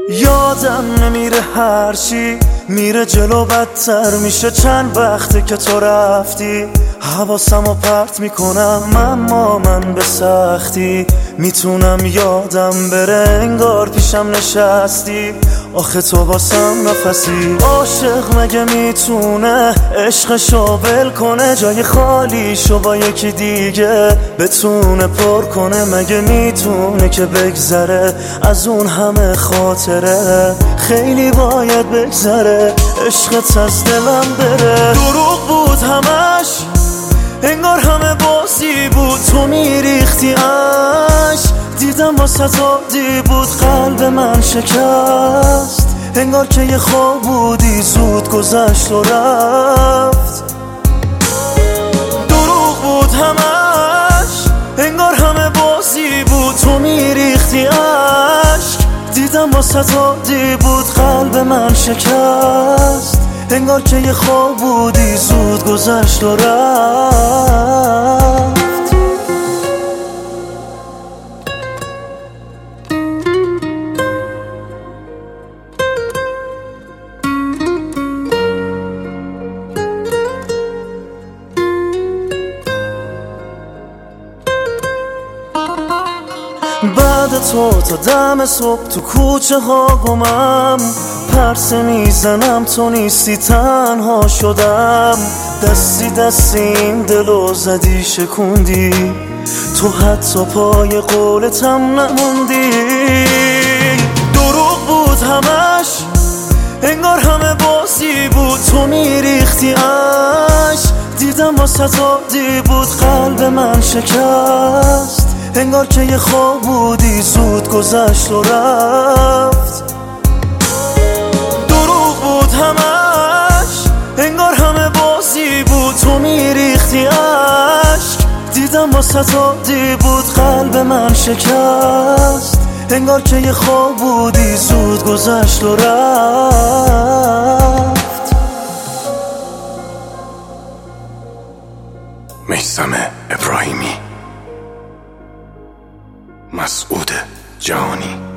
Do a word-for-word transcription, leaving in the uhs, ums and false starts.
یادم نمیره هرچی میره جلو بدتر میشه. چند وقته که تو رفتی حواسمو پرت میکنم، اما من به سختی میتونم یادم بره انگار پیشم نشستی. آخه تو واسم نفسی. عاشق مگه میتونه عشقشو ول کنه، جای خالیشو با یکی دیگه بتونه پر کنه؟ مگه میتونه که بگذره از اون همه خاطره؟ خیلی باید بگذره عشقت از دلم بره. دروغ بود همش، انگار همه بازی بود، تو میریختی عشق. دیدم واسه عادی بود، قلب من شکست. انگار که یه خواب بودی زود گذشت و رفت. دروغ بود همش، انگار همه بازی بود، تو میریختی عشق. دیدم واسه عادی بود، قلب من شکست. انگار که یه خواب بودی زود گذشت و رفت. بعد تو تا دم صبح تو کوچه ها گمم، پرسه میزنم تو نیستی تنها شدم. دستی دستی این دلو زدی شکوندی، تو حتی پای قولتم نموندی. دروغ بود همش، انگار همه بازی بود، تو میریختی عشق. دیدم واسه عادی بود، قلب من شکست. انگار که یه خواب بودی زود گذشت و رفت. دروغ بود همش، انگار همه بازی بود، تو میریختی عشق. دیدم واسه عادی بود، قلب من شکست. انگار که یه خواب بودی زود گذشت و رفت. میثم ابراهیمی، مسعود جهانی.